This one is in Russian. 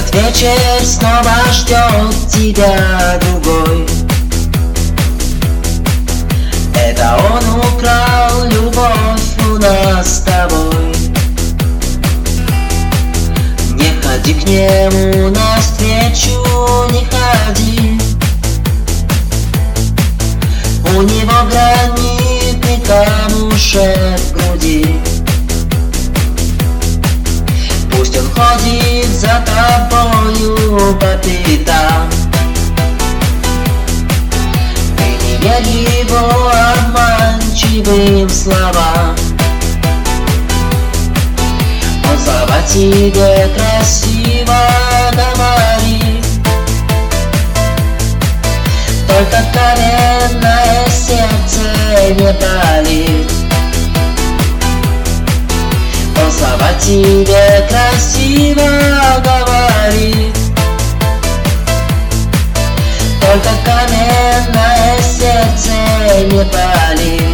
Этот вечер снова ждет тебя другой. Это он украл любовь у нас с тобой. Не ходи к нему навстречу, не ходи. У него гранитный камушек в груди. Пусть он ходит за тобою по пятам. Ты не верь его обманчивым словам. Он слова тебе красиво говорит, только каменное сердце не палит. Он слова тебе красиво говорит, только каменное сердце не палит.